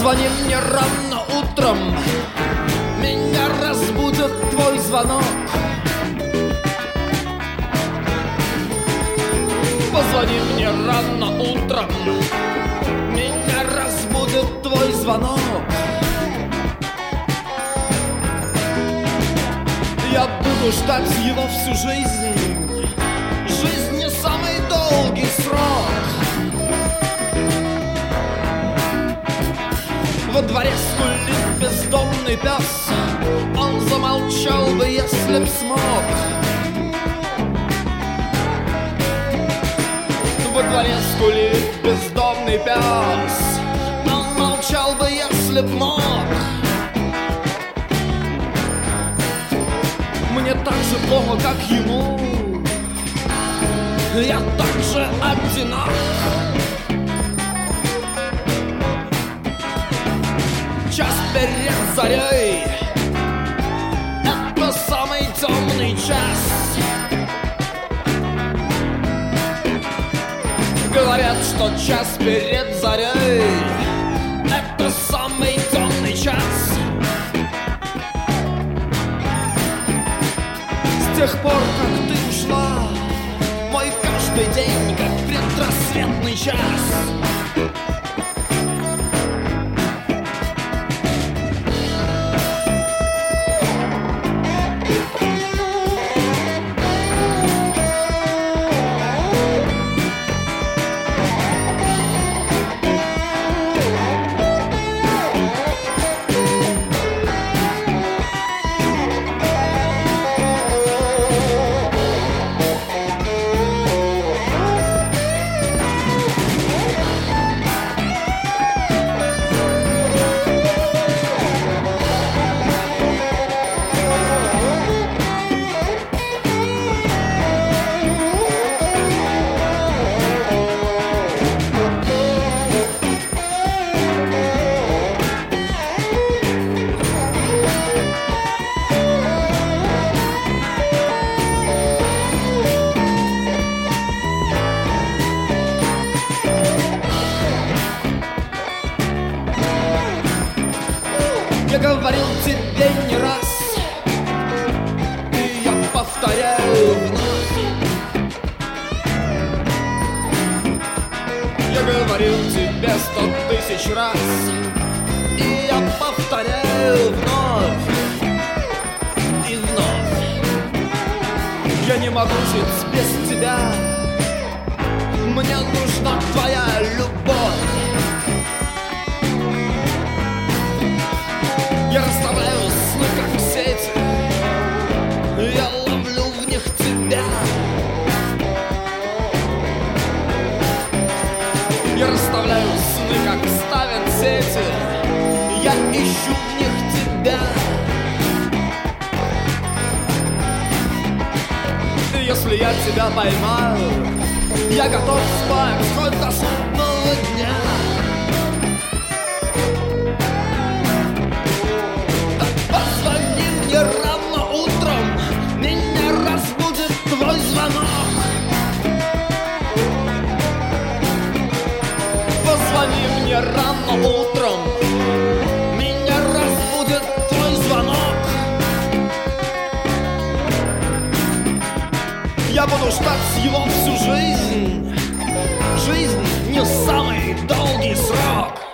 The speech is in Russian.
Позвони мне рано утром, меня разбудит твой звонок. Позвони мне рано утром, меня разбудит твой звонок. Я буду ждать его всю жизнь. Жизнь не самый долгий срок. Во дворе скулит бездомный пес, он замолчал бы, если б смог. Во дворе скулит бездомный пес, он молчал бы, если б мог. Мне так же плохо, как ему, я так же одинок. Час перед зарей — это самый темный час. Говорят, что час перед зарей — это самый темный час. С тех пор, как ты ушла, мой каждый день как предрассветный час. Я говорил тебе не раз, и я повторяю вновь. Я говорил тебе 100 000 раз, и я повторяю вновь и вновь. Я не могу жить без тебя, мне нужна твоя любовь. Я расставляю сны, как сети, я ловлю в них тебя. Я расставляю сны, как ставят сети, я ищу в них тебя. И если я тебя поймаю, я готов спать хоть до судного дня. Рано утром меня разбудит твой звонок. Позвони мне рано утром, меня разбудит твой звонок. Я буду ждать его всю жизнь. Жизнь не самый долгий срок.